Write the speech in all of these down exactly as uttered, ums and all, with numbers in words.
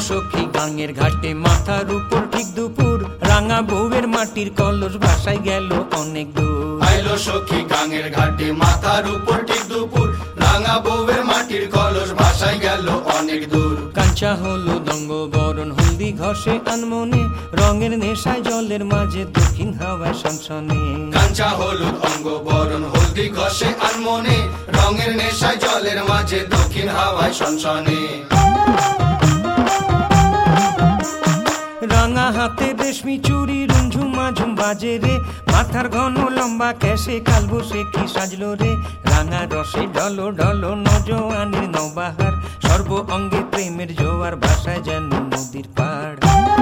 সখী গাঙের ঘাটে মাথার উপর ঠিক দুপুর, রাঙা বউয়ের মাটির কলস ভাসায় গেল অনেক দূর। আইলো সখী গাঙের ঘাটে মাথার উপর ঠিক দুপুর, রাঙা বউয়ের মাটির কলস ভাসায় গেল অনেক দূর। কাঞ্চা হলো দঙ্গ বরণ হলদি ঘষে আনমনে, রঙের নেশায় জলের মাঝে দক্ষিণ হাওয়ায় সনসনে। কাঞ্চা হলুদ অঙ্গ বরণ হলদি ঘষে আনমনে, রঙের নেশায় জলের মাঝে দক্ষিণ হাওয়ায় সনসনে। রাঙা হাতে রেশমি চুরি রুমঝুম মাঝুম বাজে রে, মাথার ঘন লম্বা কেশে কাল বসে কি সাজলো রে। রাঙা রসে ঢলো ঢলো নজওয়ানির নবাহার, সর্ব অঙ্গে প্রেমের জোয়ার ভাষায় যেন নদীর পাড়।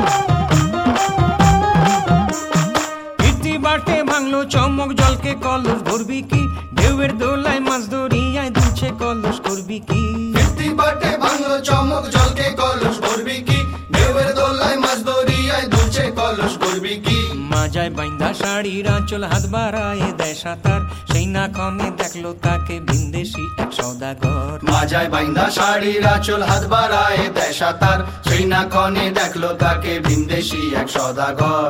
কীর্তি বাটে ভাঙলো চমক জলকে কলস ভরবি কি, ঢেউয়ের দোলায় মাছ ধরিয়ায় দুলছে কলস করবি কি। কীর্তি বাটে ভাঙলো চমক জলকে কলস ভরবি কি, ঢেউয়ের দোলায় মাছ ধরিয়ায় দুলছে কলস করবি কি। মাজায় বাইন্দা শাড়ির আঁচল হাত বাড়ায় দেয় সাঁতার, সেই না ক্ষণে দেখলো তাকে ভিনদেশি এক সওদাগর। মাজায় বাইন্দা শাড়ির আঁচল হাত বাড়ায় দেয় সাঁতার, সেই না ক্ষণে দেখলো তাকে ভিনদেশি এক সওদাগর।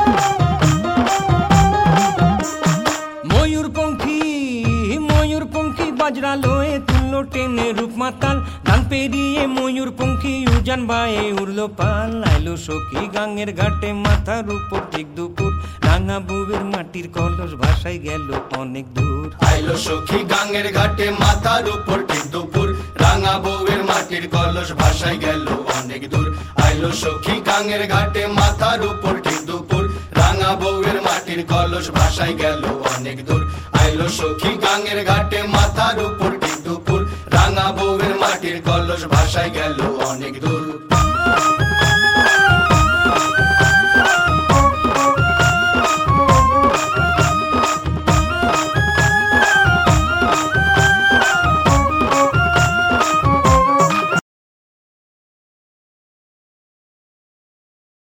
ময়ূর পঙ্খী ময়ূর পঙ্খী বাজরা লয়ে তুললো টেনে রূপ মাতাল, গান পেরিয়ে ময়ূর পঙ্খী উজান বায়ে উড়লো পাল। আইলো সখী গাঙের ঘাটে মাথার উপর ঠিক দুপুর, রাঙা বউয়ের মাটির কলস ভাসায় গেল অনেক দূর। আইলো সখী গাঙের ঘাটে মাথার উপর ঠিক দুপুর, রাঙা বউয়ের মাটির কলস ভাসায় গেল অনেক দূর। আইলো সখী গাঙের ঘাটে মাথার উপর ঠিক দুপুর, রাঙা বউয়ের মাটির কলস ভাসায় গেল অনেক দূর। আইলো সখী গাঙের ঘাটে মাথার উপর ঠিক দুপুর, রাঙা বউয়ের মাটির কলস ভাসায় গেল অনেক দূর।